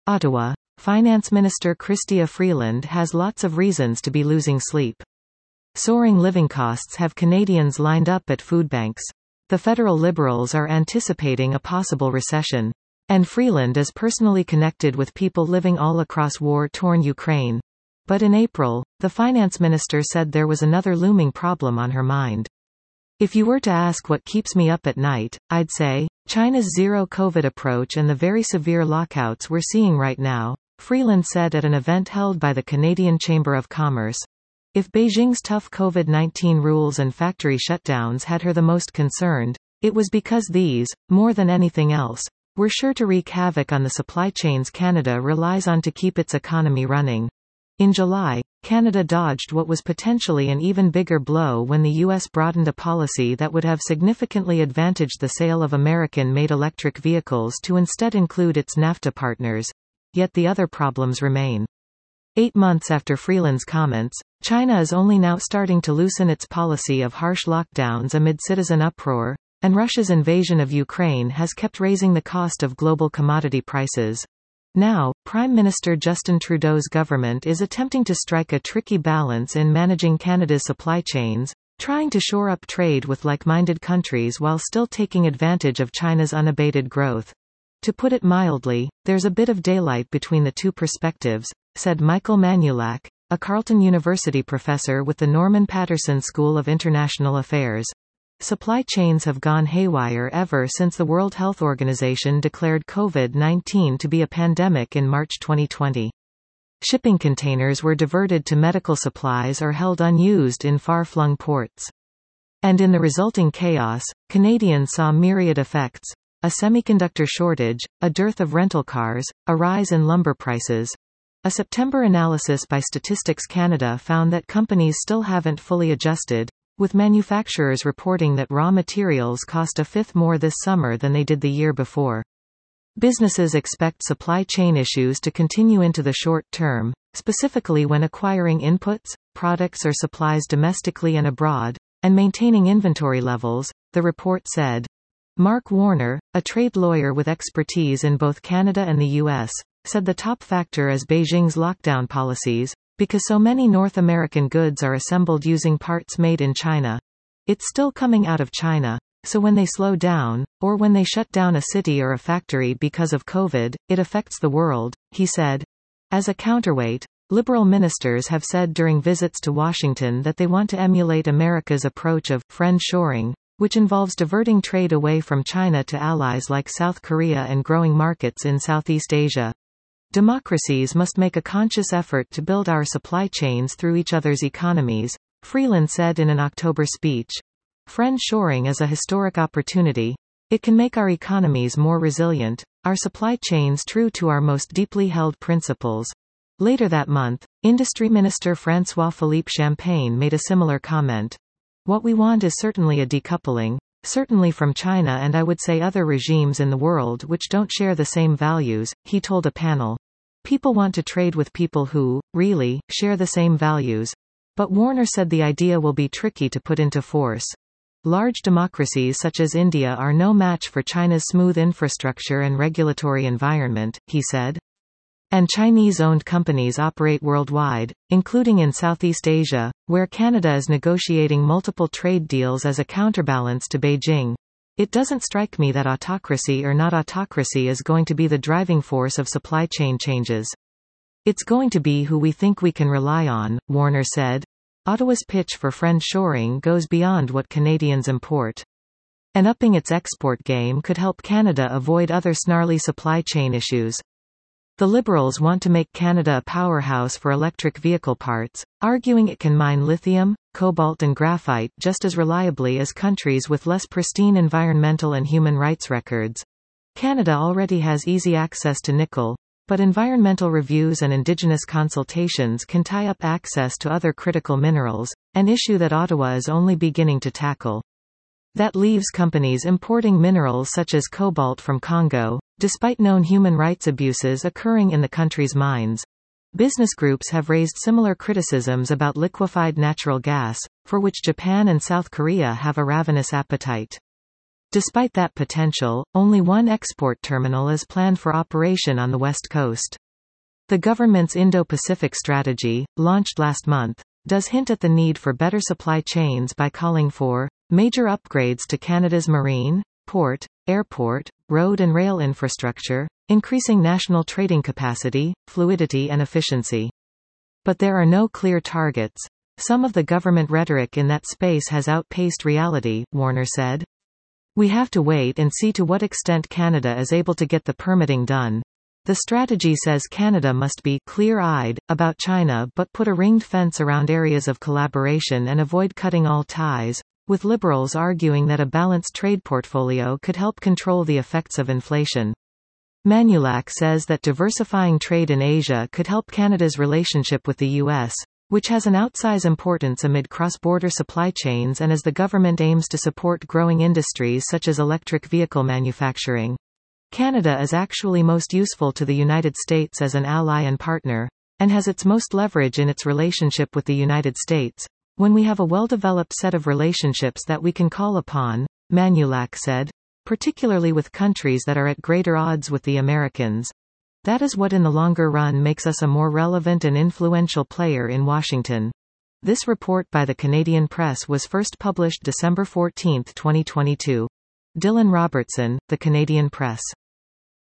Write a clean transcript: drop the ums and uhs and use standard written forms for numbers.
Ottawa. Finance Minister Chrystia Freeland has lots of reasons to be losing sleep. Soaring living costs have Canadians lined up at food banks. The federal Liberals are anticipating a possible recession. And Freeland is personally connected with people living all across war-torn Ukraine. But in April, the finance minister said there was another looming problem on her mind. If you were to ask what keeps me up at night, I'd say, China's zero-COVID approach and the very severe lockouts we're seeing right now, Freeland said at an event held by the Canadian Chamber of Commerce. If Beijing's tough COVID-19 rules and factory shutdowns had her the most concerned, it was because these, more than anything else, were sure to wreak havoc on the supply chains Canada relies on to keep its economy running. In July, Canada dodged what was potentially an even bigger blow when the U.S. broadened a policy that would have significantly advantaged the sale of American-made electric vehicles to instead include its NAFTA partners. Yet the other problems remain. 8 months after Freeland's comments, China is only now starting to loosen its policy of harsh lockdowns amid citizen uproar, and Russia's invasion of Ukraine has kept raising the cost of global commodity prices. Now, Prime Minister Justin Trudeau's government is attempting to strike a tricky balance in managing Canada's supply chains, trying to shore up trade with like-minded countries while still taking advantage of China's unabated growth. To put it mildly, there's a bit of daylight between the two perspectives, said Michael Manulak, a Carleton University professor with the Norman Paterson School of International Affairs. Supply chains have gone haywire ever since the World Health Organization declared COVID-19 to be a pandemic in March 2020. Shipping containers were diverted to medical supplies or held unused in far-flung ports. And in the resulting chaos, Canadians saw myriad effects: a semiconductor shortage, a dearth of rental cars, a rise in lumber prices. A September analysis by Statistics Canada found that companies still haven't fully adjusted, with manufacturers reporting that raw materials cost a fifth more this summer than they did the year before. Businesses expect supply chain issues to continue into the short term, specifically when acquiring inputs, products or supplies domestically and abroad, and maintaining inventory levels, the report said. Mark Warner, a trade lawyer with expertise in both Canada and the U.S., said the top factor is Beijing's lockdown policies. Because so many North American goods are assembled using parts made in China. It's still coming out of China, so when they slow down, or when they shut down a city or a factory because of COVID, it affects the world, he said. As a counterweight, Liberal ministers have said during visits to Washington that they want to emulate America's approach of friend-shoring, which involves diverting trade away from China to allies like South Korea and growing markets in Southeast Asia. Democracies must make a conscious effort to build our supply chains through each other's economies, Freeland said in an October speech. Friend-shoring is a historic opportunity. It can make our economies more resilient, our supply chains true to our most deeply held principles. Later that month, Industry Minister François-Philippe Champagne made a similar comment. What we want is certainly a decoupling, certainly from China and I would say other regimes in the world which don't share the same values, he told a panel. People want to trade with people who, really, share the same values. But Warner said the idea will be tricky to put into force. Large democracies such as India are no match for China's smooth infrastructure and regulatory environment, he said. And Chinese-owned companies operate worldwide, including in Southeast Asia, where Canada is negotiating multiple trade deals as a counterbalance to Beijing. It doesn't strike me that autocracy or not autocracy is going to be the driving force of supply chain changes. It's going to be who we think we can rely on, Warner said. Ottawa's pitch for friend-shoring goes beyond what Canadians import. And upping its export game could help Canada avoid other snarly supply chain issues. The Liberals want to make Canada a powerhouse for electric vehicle parts, arguing it can mine lithium, cobalt and graphite just as reliably as countries with less pristine environmental and human rights records. Canada already has easy access to nickel, but environmental reviews and Indigenous consultations can tie up access to other critical minerals, an issue that Ottawa is only beginning to tackle. That leaves companies importing minerals such as cobalt from Congo, despite known human rights abuses occurring in the country's mines. Business groups have raised similar criticisms about liquefied natural gas, for which Japan and South Korea have a ravenous appetite. Despite that potential, only one export terminal is planned for operation on the west coast. The government's Indo-Pacific strategy, launched last month, does hint at the need for better supply chains by calling for major upgrades to Canada's marine, port, airport, road and rail infrastructure, increasing national trading capacity, fluidity and efficiency. But there are no clear targets. Some of the government rhetoric in that space has outpaced reality, Warner said. We have to wait and see to what extent Canada is able to get the permitting done. The strategy says Canada must be clear-eyed about China but put a ringed fence around areas of collaboration and avoid cutting all ties, with Liberals arguing that a balanced trade portfolio could help control the effects of inflation. Manulac says that diversifying trade in Asia could help Canada's relationship with the U.S., which has an outsized importance amid cross-border supply chains and as the government aims to support growing industries such as electric vehicle manufacturing. Canada is actually most useful to the United States as an ally and partner, and has its most leverage in its relationship with the United States, when we have a well-developed set of relationships that we can call upon, Manulac said, particularly with countries that are at greater odds with the Americans. That is what in the longer run makes us a more relevant and influential player in Washington. This report by the Canadian Press was first published December 14, 2022. Dylan Robertson, The Canadian Press.